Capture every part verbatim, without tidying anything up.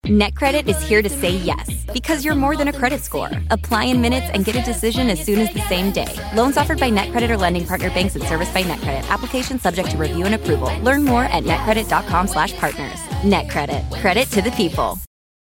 NetCredit is here to say yes, because you're more than a credit score. Apply in minutes and get a decision as soon as the same day. Loans offered by NetCredit or lending partner banks and serviced by NetCredit. Application subject to review and approval. Learn more at netcredit.com slash partners. NetCredit. Credit to the people.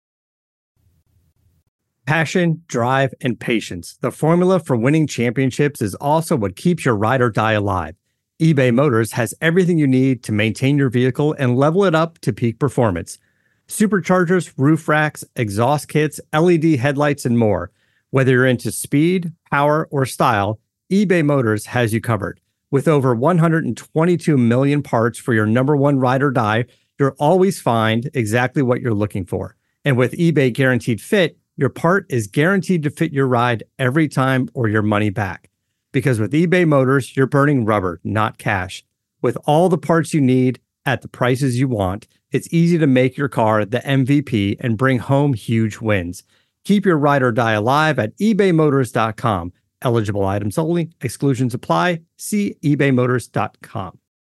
Passion, drive, and patience. The formula for winning championships is also what keeps your ride or die alive. eBay Motors has everything you need to maintain your vehicle and level it up to peak performance. Superchargers, roof racks, exhaust kits, L E D headlights, and more. Whether you're into speed, power, or style, eBay Motors has you covered. With over one hundred twenty-two million parts for your number one ride or die, you'll always find exactly what you're looking for. And with eBay Guaranteed Fit, your part is guaranteed to fit your ride every time or your money back. Because with eBay Motors, you're burning rubber, not cash. With all the parts you need at the prices you want, it's easy to make your car the M V P and bring home huge wins. Keep your ride or die alive at ebay motors dot com. Eligible items only. Exclusions apply. See ebay motors dot com.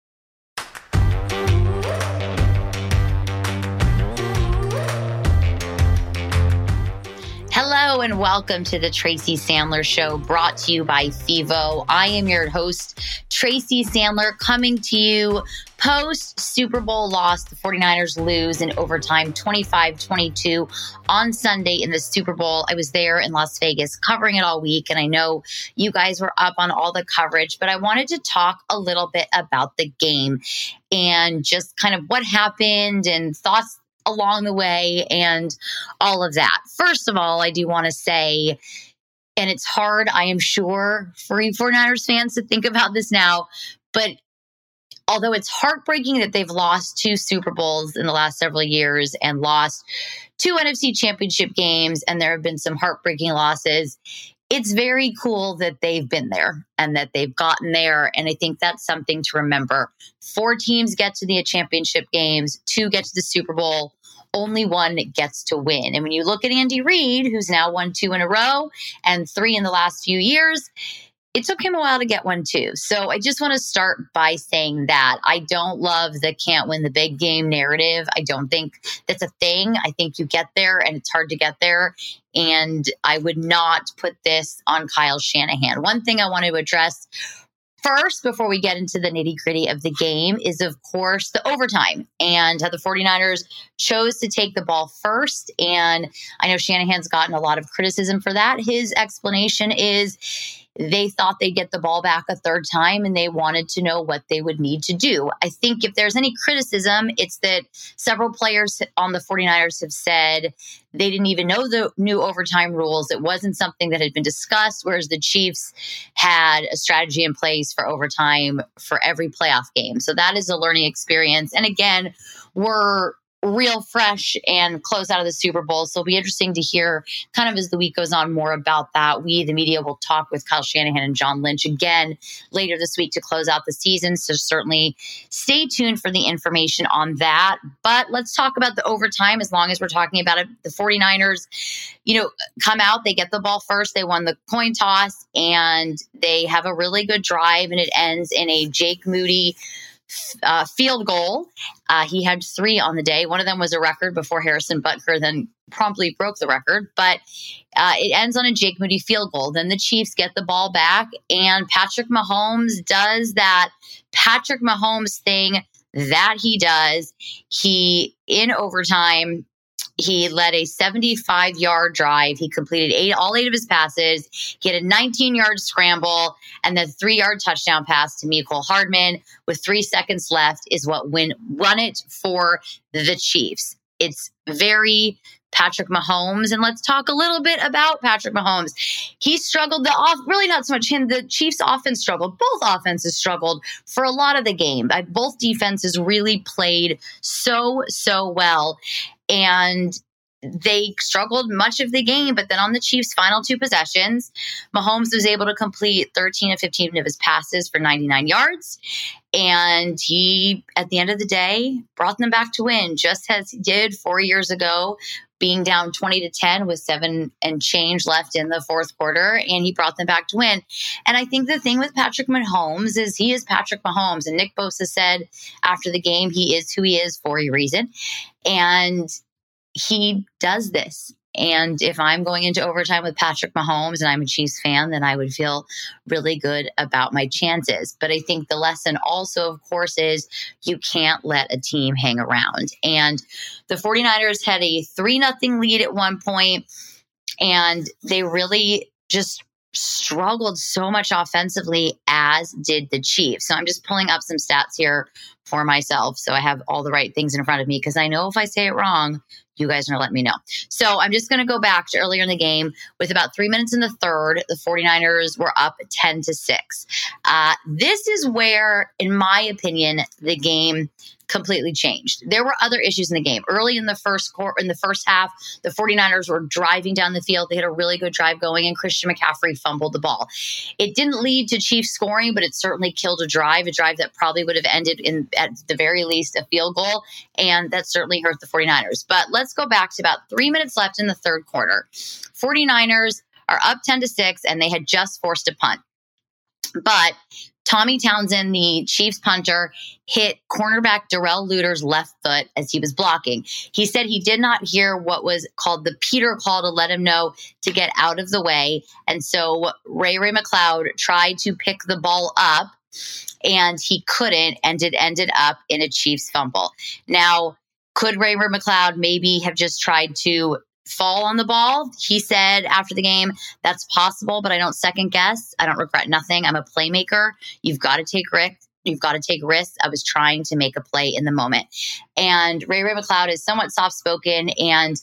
Hello and welcome to the Tracy Sandler Show, brought to you by FIVO. I am your host, Tracy Sandler, coming to you post Super Bowl loss. The 49ers lose in overtime twenty-five twenty-two on Sunday in the Super Bowl. I was there in Las Vegas covering it all week, and I know you guys were up on all the coverage, but I wanted to talk a little bit about the game and just kind of what happened and thoughts along the way and all of that. First of all, I do want to say, and it's hard, I am sure, for you 49ers fans to think about this now, but although it's heartbreaking that they've lost two Super Bowls in the last several years and lost two N F C championship games, and there have been some heartbreaking losses, it's very cool that they've been there and that they've gotten there. And I think that's something to remember. Four teams get to the championship games, two get to the Super Bowl, only one gets to win. And when you look at Andy Reid, who's now won two in a row and three in the last few years, it took him a while to get one too. So I just want to start by saying that I don't love the can't win the big game narrative. I don't think that's a thing. I think you get there and it's hard to get there. And I would not put this on Kyle Shanahan. One thing I want to address first, before we get into the nitty gritty of the game, is of course the overtime and how the 49ers chose to take the ball first. And I know Shanahan's gotten a lot of criticism for that. His explanation is they thought they'd get the ball back a third time and they wanted to know what they would need to do. I think if there's any criticism, it's that several players on the 49ers have said they didn't even know the new overtime rules. It wasn't something that had been discussed, whereas the Chiefs had a strategy in place for overtime for every playoff game. So that is a learning experience. And again, we're real fresh and close out of the Super Bowl. So it'll be interesting to hear kind of as the week goes on more about that. We, the media, will talk with Kyle Shanahan and John Lynch again later this week to close out the season. So certainly stay tuned for the information on that. But let's talk about the overtime as long as we're talking about it. The 49ers, you know, come out, they get the ball first. They won the coin toss and they have a really good drive, and it ends in a Jake Moody Uh, field goal. Uh, he had three on the day. One of them was a record before Harrison Butker then promptly broke the record. But uh, it ends on a Jake Moody field goal. Then the Chiefs get the ball back, and Patrick Mahomes does that Patrick Mahomes thing that he does. He, in overtime, he led a seventy-five-yard drive. He completed eight, all eight of his passes. He had a nineteen-yard scramble and then three-yard touchdown pass to Mecole Hardman with three seconds left is what win, won it for the Chiefs. It's very Patrick Mahomes. And let's talk a little bit about Patrick Mahomes. He struggled, the off, really not so much him. The Chiefs offense struggled. Both offenses struggled for a lot of the game. Both defenses really played so, so well. And they struggled much of the game, but then on the Chiefs' final two possessions, Mahomes was able to complete thirteen of fifteen of his passes for ninety-nine yards. And he, at the end of the day, brought them back to win, just as he did four years ago, being down twenty to ten with seven and change left in the fourth quarter. And he brought them back to win. And I think the thing with Patrick Mahomes is he is Patrick Mahomes. And Nick Bosa said after the game, he is who he is for a reason. And he does this. And if I'm going into overtime with Patrick Mahomes and I'm a Chiefs fan, then I would feel really good about my chances. But I think the lesson also, of course, is you can't let a team hang around. And the 49ers had a three nothing lead at one point, and they really just struggled so much offensively, as did the Chiefs. So I'm just pulling up some stats here for myself so I have all the right things in front of me, because I know if I say it wrong, you guys are going to let me know. So I'm just going to go back to earlier in the game. With about three minutes in the third, the 49ers were up ten to six. Uh, this is where, in my opinion, the game completely changed. There were other issues in the game. Early in the first quarter, in the first half, the 49ers were driving down the field. They had a really good drive going, and Christian McCaffrey fumbled the ball. It didn't lead to Chiefs scoring, but it certainly killed a drive, a drive that probably would have ended in, at the very least, a field goal, and that certainly hurt the 49ers. But let's go back to about three minutes left in the third quarter. 49ers are up ten to six, and they had just forced a punt. But Tommy Townsend, the Chiefs punter, hit cornerback Darrell Luter's left foot as he was blocking. He said he did not hear what was called the Peter call to let him know to get out of the way. And so Ray Ray McCloud tried to pick the ball up, and he couldn't, and it ended up in a Chiefs fumble. Now, could Ray Ray McCloud maybe have just tried to fall on the ball? He said after the game, that's possible, but I don't second guess. I don't regret nothing. I'm a playmaker. You've got to take risks. You've got to take risks. I was trying to make a play in the moment. And Ray Ray McCloud is somewhat soft-spoken, and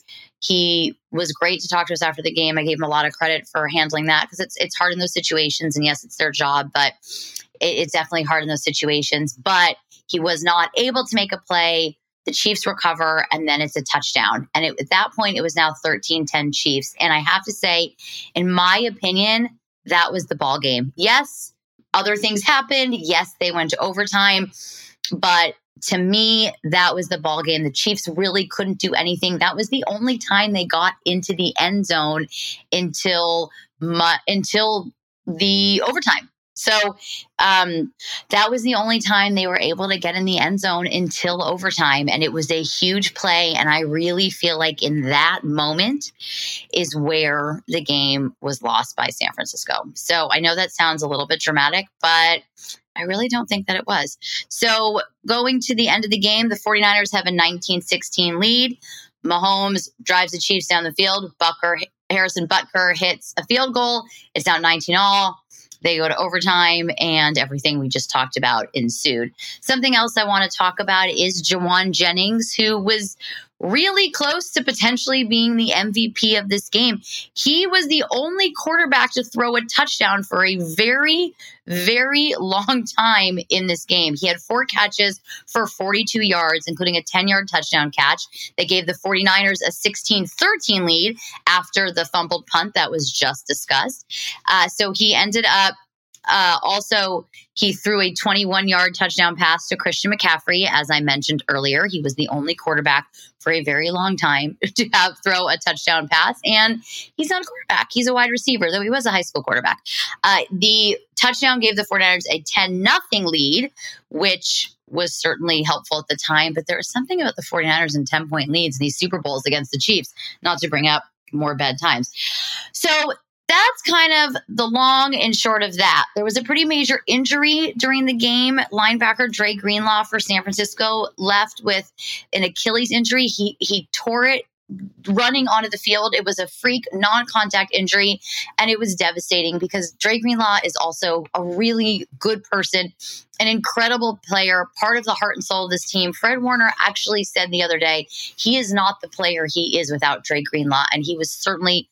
he was great to talk to us after the game. I gave him a lot of credit for handling that, because it's it's hard in those situations. And yes, it's their job, but it, it's definitely hard in those situations. But he was not able to make a play. The Chiefs recover, and then it's a touchdown. And it, at that point, it was now thirteen ten Chiefs. And I have to say, in my opinion, that was the ball game. Yes, other things happened. Yes, they went to overtime. But to me, that was the ball game. The Chiefs really couldn't do anything. That was the only time they got into the end zone until my, until the overtime. So um, that was the only time they were able to get in the end zone until overtime. And it was a huge play. And I really feel like in that moment is where the game was lost by San Francisco. So I know that sounds a little bit dramatic, but I really don't think that it was. So going to the end of the game, the 49ers have a nineteen sixteen lead. Mahomes drives the Chiefs down the field. Butker, Harrison Butker hits a field goal. It's now nineteen all. They go to overtime, and everything we just talked about ensued. Something else I want to talk about is Jauan Jennings, who was really close to potentially being the M V P of this game. He was the only quarterback to throw a touchdown for a very, very long time in this game. He had four catches for forty-two yards, including a ten-yard touchdown catch. They gave the 49ers a sixteen thirteen lead after the fumbled punt that was just discussed. Uh, so he ended up Uh, also, he threw a twenty-one-yard touchdown pass to Christian McCaffrey. As I mentioned earlier, he was the only quarterback for a very long time to have throw a touchdown pass. And he's not a quarterback. He's a wide receiver, though he was a high school quarterback. Uh, the touchdown gave the 49ers a ten nothing lead, which was certainly helpful at the time. But there was something about the 49ers and ten-point leads in these Super Bowls against the Chiefs, not to bring up more bad times. So that's kind of the long and short of that. There was a pretty major injury during the game. Linebacker Dre Greenlaw for San Francisco left with an Achilles injury. He he tore it running onto the field. It was a freak non-contact injury, and it was devastating because Dre Greenlaw is also a really good person, an incredible player, part of the heart and soul of this team. Fred Warner actually said the other day, he is not the player he is without Dre Greenlaw, and he was certainly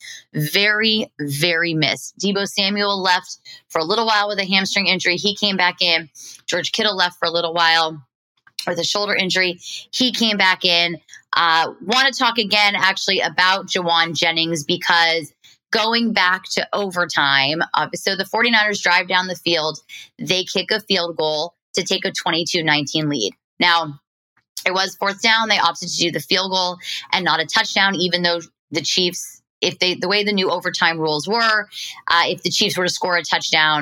very, very missed. Deebo Samuel left for a little while with a hamstring injury. He came back in. George Kittle left for a little while with a shoulder injury. He came back in. Uh, want to talk again, actually, about Jauan Jennings, because going back to overtime, uh, so the 49ers drive down the field. They kick a field goal to take a twenty-two nineteen lead. Now, it was fourth down. They opted to do the field goal and not a touchdown, even though the Chiefs, if they, the way the new overtime rules were, uh, if the Chiefs were to score a touchdown,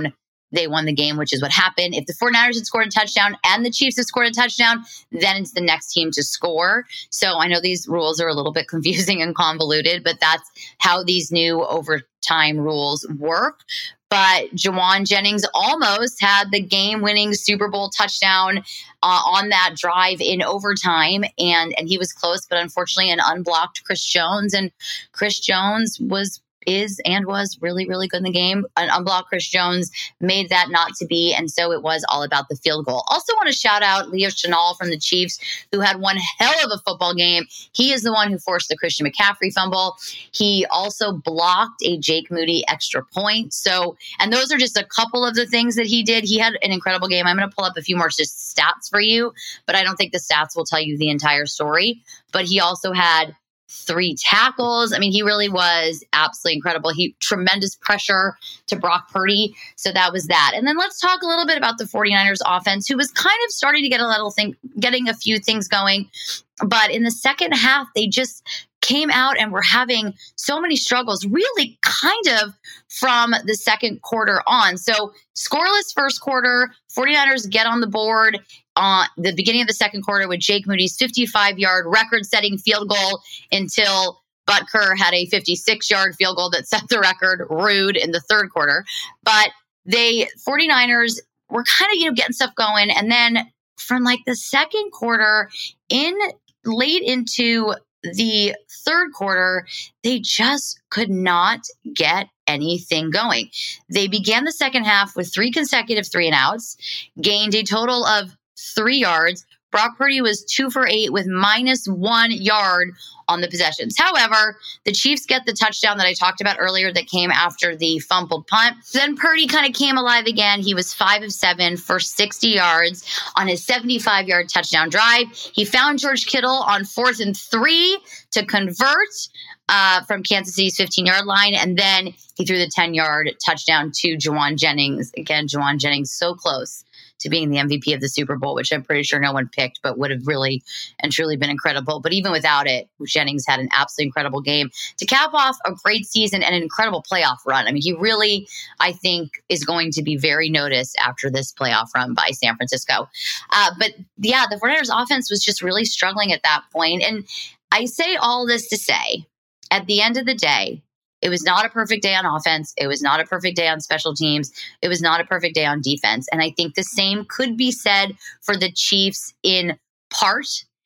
they won the game, which is what happened. If the 49ers had scored a touchdown and the Chiefs had scored a touchdown, then it's the next team to score. So I know these rules are a little bit confusing and convoluted, but that's how these new overtime rules work. But Jauan Jennings almost had the game-winning Super Bowl touchdown uh, on that drive in overtime, and and he was close, but unfortunately an unblocked Chris Jones, and Chris Jones was is and was really, really good in the game. An unblocked Chris Jones made that not to be, and so it was all about the field goal. Also want to shout out Leo Chenal from the Chiefs, who had one hell of a football game. He is the one who forced the Christian McCaffrey fumble. He also blocked a Jake Moody extra point. So, and those are just a couple of the things that he did. He had an incredible game. I'm going to pull up a few more just stats for you, but I don't think the stats will tell you the entire story. But he also had three tackles. I mean, he really was absolutely incredible. He tremendous pressure to Brock Purdy. So that was that. And then let's talk a little bit about the 49ers offense, who was kind of starting to get a little thing, getting a few things going. But in the second half, they just came out and were having so many struggles, really kind of from the second quarter on. So scoreless first quarter, 49ers get on the board on uh, the beginning of the second quarter with Jake Moody's fifty-five-yard record-setting field goal until Butker had a fifty-six-yard field goal that set the record, rude, in the third quarter. But they 49ers were kind of, you know, getting stuff going. And then from like the second quarter in late into the third quarter, they just could not get anything going. They began the second half with three consecutive three and outs, gained a total of three yards. Brock Purdy was two for eight with minus one yard on the possessions. However, the Chiefs get the touchdown that I talked about earlier that came after the fumbled punt. Then Purdy kind of came alive again. He was five of seven for sixty yards on his seventy-five-yard touchdown drive. He found George Kittle on fourth and three to convert uh, from Kansas City's fifteen-yard line. And then he threw the ten-yard touchdown to Jauan Jennings. Again, Jauan Jennings so close to being the M V P of the Super Bowl, which I'm pretty sure no one picked, but would have really and truly been incredible. But even without it, Jennings had an absolutely incredible game to cap off a great season and an incredible playoff run. I mean, he really, I think, is going to be very noticed after this playoff run by San Francisco. Uh, but yeah, the 49ers offense was just really struggling at that point. And I say all this to say, at the end of the day, it was not a perfect day on offense. It was not a perfect day on special teams. It was not a perfect day on defense. And I think the same could be said for the Chiefs in part.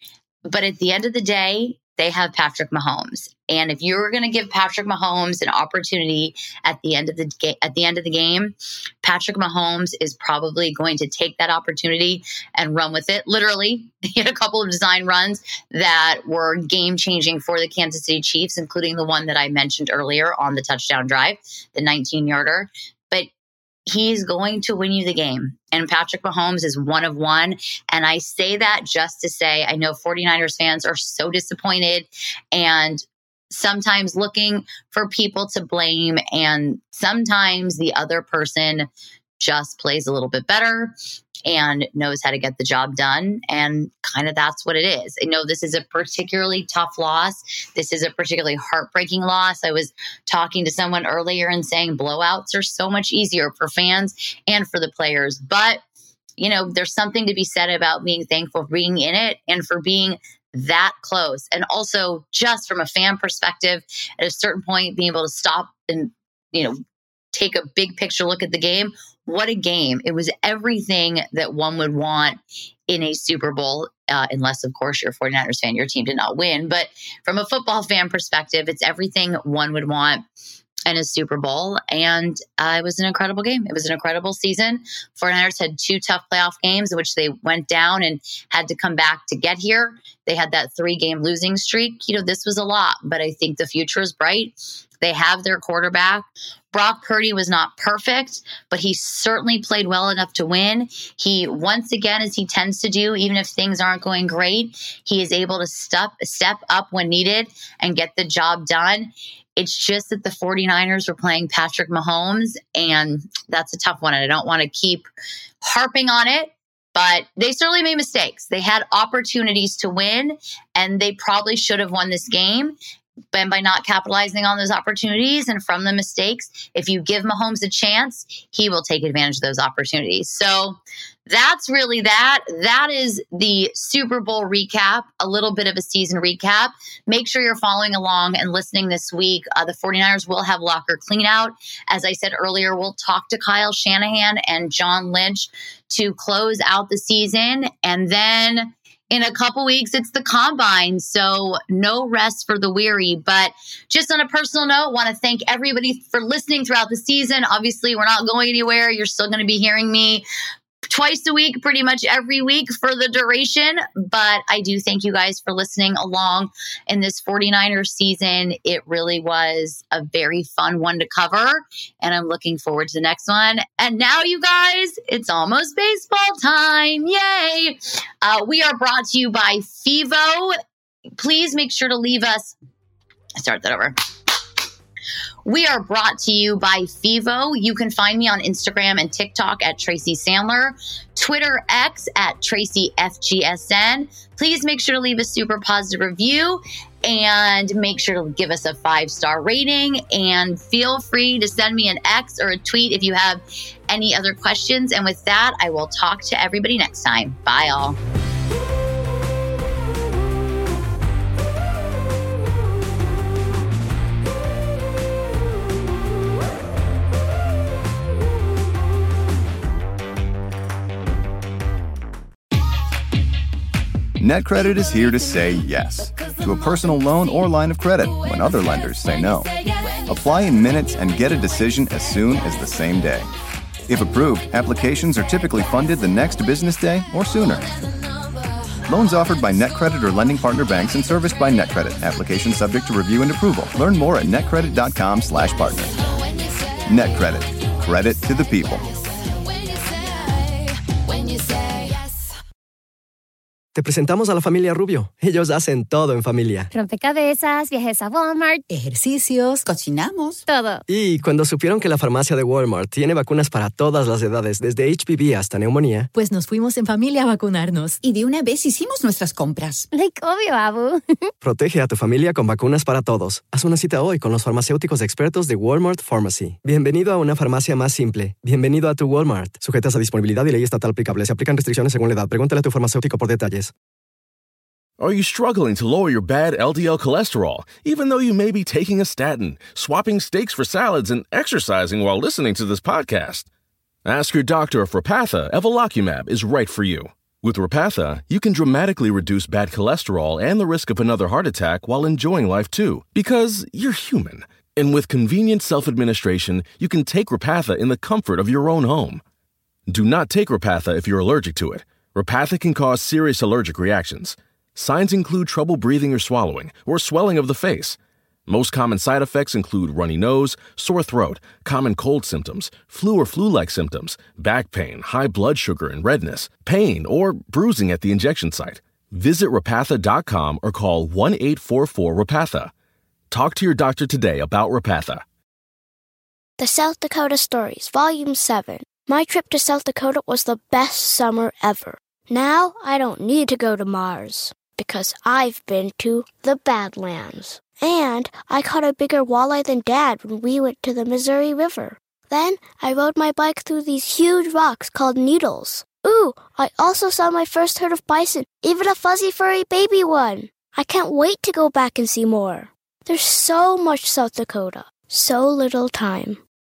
But at the end of the day, they have Patrick Mahomes. And if you're going to give Patrick Mahomes an opportunity at the end of the ga- at the end of the game, Patrick Mahomes is probably going to take that opportunity and run with it. Literally, he had a couple of design runs that were game-changing for the Kansas City Chiefs, including the one that I mentioned earlier on the touchdown drive, the nineteen-yarder. But he's going to win you the game. And Patrick Mahomes is one of one. And I say that just to say, I know 49ers fans are so disappointed and sometimes looking for people to blame. And sometimes the other person just plays a little bit better and knows how to get the job done. And kind of that's what it is. I know this is a particularly tough loss. This is a particularly heartbreaking loss. I was talking to someone earlier and saying blowouts are so much easier for fans and for the players. But, you know, there's something to be said about being thankful for being in it and for being that close. And also just from a fan perspective, at a certain point, being able to stop and, you know, take a big picture look at the game. What a game. It was everything that one would want in a Super Bowl, uh, unless, of course, you're a 49ers fan, your team did not win. But from a football fan perspective, it's everything one would want in a Super Bowl. And uh, it was an incredible game. It was an incredible season. 49ers had two tough playoff games in which they went down and had to come back to get here. They had that three-game losing streak. You know, this was a lot, but I think the future is bright. They have their quarterback. Brock Purdy was not perfect, but he certainly played well enough to win. He, once again, as he tends to do, even if things aren't going great, he is able to step, step up when needed and get the job done. It's just that the 49ers were playing Patrick Mahomes, and that's a tough one. And I don't want to keep harping on it, but they certainly made mistakes. They had opportunities to win, and they probably should have won this game. and by not capitalizing on those opportunities and from the mistakes, if you give Mahomes a chance, he will take advantage of those opportunities. So that's really that. That is the Super Bowl recap, a little bit of a season recap. Make sure you're following along and listening this week. Uh, the 49ers will have locker clean out. As I said earlier, we'll talk to Kyle Shanahan and John Lynch to close out the season. And then in a couple weeks, it's the combine, so no rest for the weary. But just on a personal note, want to thank everybody for listening throughout the season. Obviously, we're not going anywhere. You're still going to be hearing me twice a week, pretty much every week for the duration. But I do thank you guys for listening along in this 49ers season. It really was a very fun one to cover, and I'm looking forward to the next one. And now, you guys, it's almost baseball time. Yay! Uh, we are brought to you by Fevo. Please make sure to leave us. Start that over. We are brought to you by Fevo. You can find me on Instagram and TikTok at Tracy Sandler, Twitter X at Tracy F G S N. Please make sure to leave a super positive review and make sure to give us a five-star rating. And feel free to send me an X or a tweet if you have any other questions. And with that, I will talk to everybody next time. Bye, all. NetCredit is here to say yes to a personal loan or line of credit when other lenders say no. Apply in minutes and get a decision as soon as the same day. If approved, applications are typically funded the next business day or sooner. Loans offered by NetCredit or lending partner banks and serviced by NetCredit. Application subject to review and approval. Learn more at netcredit.com slash partner. NetCredit. Credit to the people. Te presentamos a la familia Rubio. Ellos hacen todo en familia. Rompecabezas, viajes a Walmart, ejercicios, cocinamos, todo. Y cuando supieron que la farmacia de Walmart tiene vacunas para todas las edades, desde H P V hasta neumonía, pues nos fuimos en familia a vacunarnos. Y de una vez hicimos nuestras compras. Like obvio, Abu. Protege a tu familia con vacunas para todos. Haz una cita hoy con los farmacéuticos expertos de Walmart Pharmacy. Bienvenido a una farmacia más simple. Bienvenido a tu Walmart. Sujetas a disponibilidad y ley estatal aplicable. Se aplican restricciones según la edad. Pregúntale a tu farmacéutico por detalles. Are you struggling to lower your bad L D L cholesterol, even though you may be taking a statin, swapping steaks for salads, and exercising while listening to this podcast? Ask your doctor if Repatha Evolocumab is right for you. With Repatha, you can dramatically reduce bad cholesterol and the risk of another heart attack while enjoying life too, because you're human. And with convenient self-administration, you can take Repatha in the comfort of your own home. Do not take Repatha if you're allergic to it. Repatha can cause serious allergic reactions. Signs include trouble breathing or swallowing, or swelling of the face. Most common side effects include runny nose, sore throat, common cold symptoms, flu or flu-like symptoms, back pain, high blood sugar and redness, pain, or bruising at the injection site. Visit Repatha dot com or call one eight four four Repatha. Talk to your doctor today about Repatha. The South Dakota Stories, Volume seven. My trip to South Dakota was the best summer ever. Now I don't need to go to Mars, because I've been to the Badlands. And I caught a bigger walleye than Dad when we went to the Missouri River. Then I rode my bike through these huge rocks called needles. Ooh, I also saw my first herd of bison, even a fuzzy furry baby one. I can't wait to go back and see more. There's so much South Dakota, so little time.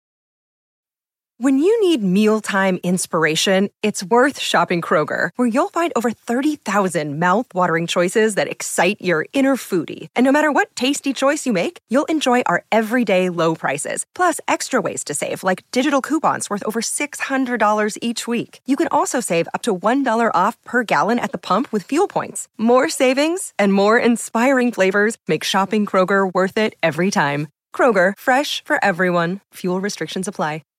When you need mealtime inspiration, it's worth shopping Kroger, where you'll find over thirty thousand mouth-watering choices that excite your inner foodie. And no matter what tasty choice you make, you'll enjoy our everyday low prices, plus extra ways to save, like digital coupons worth over six hundred dollars each week. You can also save up to one dollar off per gallon at the pump with fuel points. More savings and more inspiring flavors make shopping Kroger worth it every time. Kroger, fresh for everyone. Fuel restrictions apply.